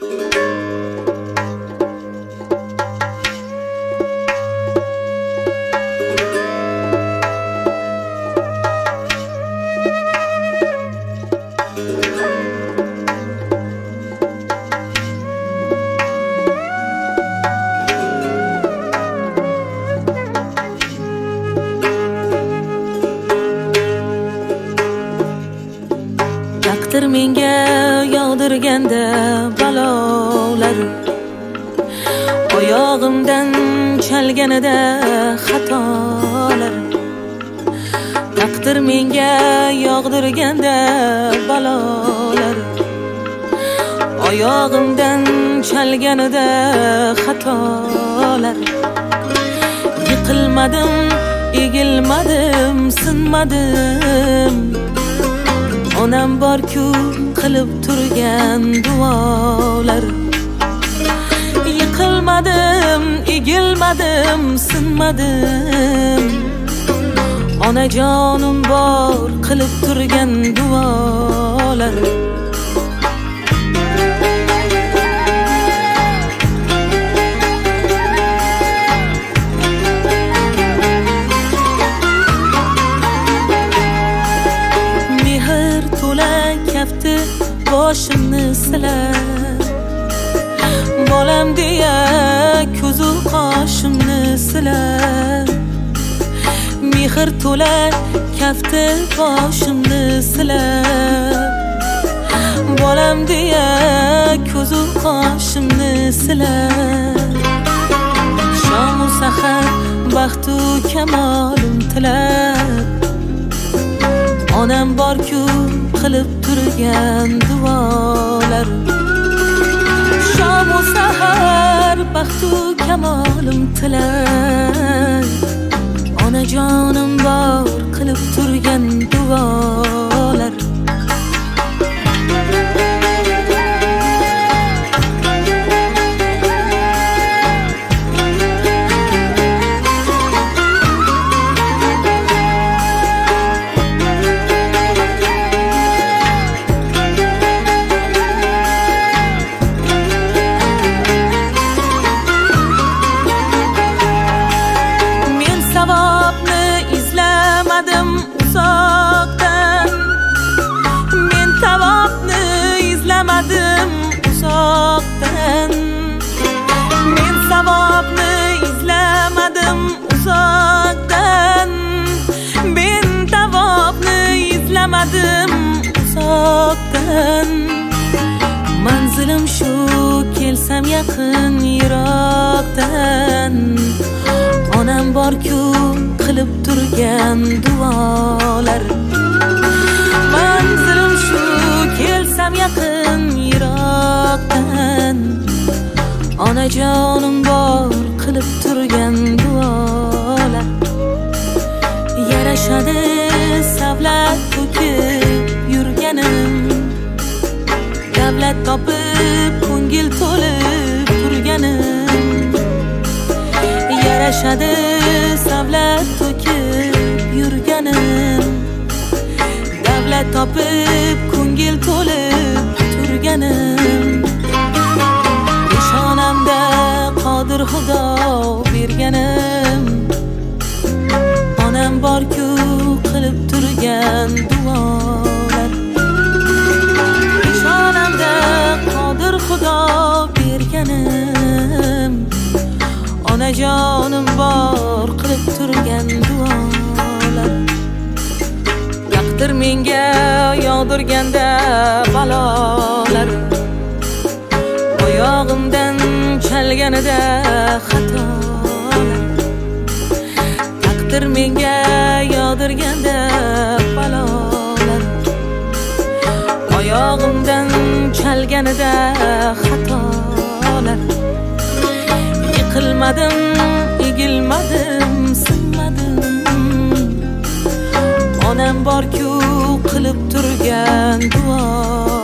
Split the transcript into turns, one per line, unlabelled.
Taqdir menga yog'dirganda balolar, oyog'imdan chalganida xatolar. Taqdir menga yog'dirganda balolar, oyog'imdan chalganida xatolar. Yiqilmadim, egilmadim, sinmadim. Onam bor-ku qilib turgan duolar. Yiqilmadim, egilmadim, sinmadim. Onajonim bor qilib turgan duolar. Kafti boshimni silar, bolam deya ko'zu qoshimni silar. Mehr to'la kafti boshimni silar, bolam deya ko'zu qoshimni silar. Shom-u sahar baxtu kamolim tilab, onam bor-ku qilib turgan duolar. Shom-u sahar baxtu kamolim tilar, onajonim bor qilib turgan duolar. Men savobni izlamadim uzoqdan, men savobni izlamadim uzoqdan. Manzilim shu, kelsam yaqin yiroqdan. Onam bor-ku qilib turgan duolar. Manzilim shu, kelsam yaqin yiroqdan. Onajonim bor qilib turgan duolar. Yarashadi savlat to'kib yurganim, davlat topib ko'ngil to'lib turganim. Yarashadi savlat to'kib yurganim, davlat topib ko'ngil to'lib turganim. Peshonamda qodir Xudo berganim, onam bor-ku qilib turgan duolar. Peshonamda qodir Xudo berganim, onajonim bor qilib turgan duolar. Taqdir menga yog'dirganda balolar, oyog'imdan chalganida xatolar. Taqdir menga yog'dirganda balolar, oyog'imdan chalganida xatolar. Yiqilmadim, egilmadim, sinmadim. Onam bor-ku qilib turgan duo.